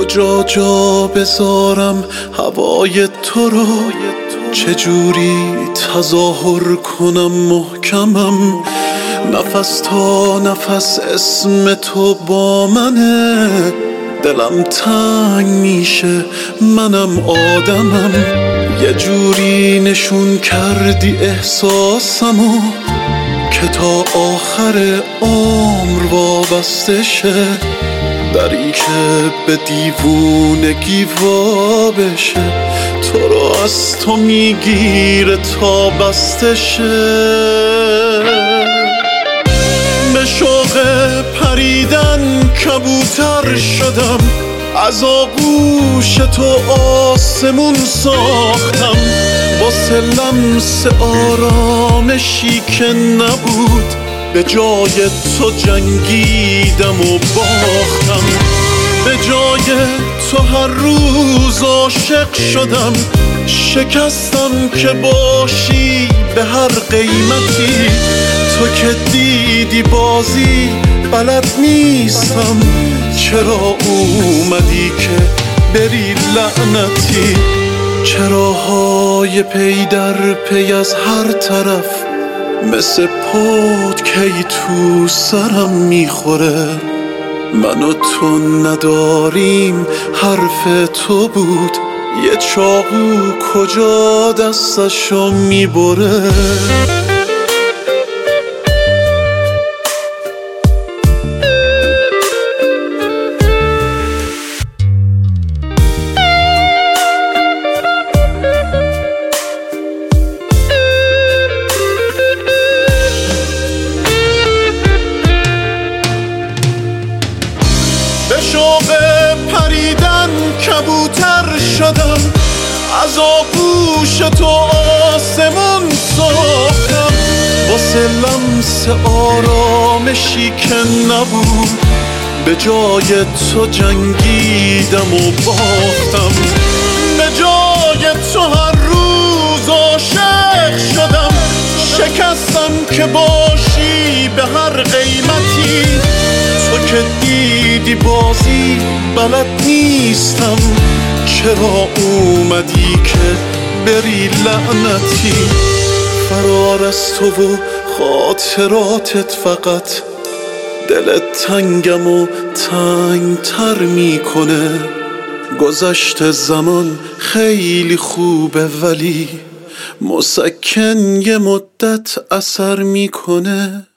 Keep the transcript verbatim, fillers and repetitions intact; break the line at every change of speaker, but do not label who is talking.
جا جا بذارم هوای تو رو، چجوری تظاهر کنم محکمم، نفس تا نفس اسم تو با منه، دلم تنگ میشه منم آدمم، یه جوری نشون کردی احساسمو که تا آخر عمر وابسته شه، دری که به دیوونگی وا بشه، تو رو از تو میگیره تا بسته شه. به شوق پریدن کبوتر شدم، از آغوش تو آسمون ساختم، واسه لمس آرامشی که نبود به جای تو جنگیدم و باختم، به جای تو هر روز عاشق شدم، شکستم که باشی به هر قیمتی، تو که دیدی بازی بلد نیستم، چرا اومدی که بری لعنتی، چراهای پی در پی از هر طرف مثل پود کی تو سرم میخوره، من و تو نداریم حرف تو بود، یه چاقو کجا دستشو میبره. به شوق پریدن کبوتر شدم، از آغوش تو آسمون ساختم، واسه لمس آرامشی که نبود به جای تو جنگیدم و باختم، به جای تو هر روز عاشق شدم، شکستم که باشی به هر قیمتی، تو که دیدی بازی بلد نیستم، چرا اومدی که بری لعنتی، فرار از تو و خاطراتت فقط دل تنگم و تنگ تر میکنه، گذشت زمان خیلی خوبه ولی مسکن یه مدت اثر میکنه.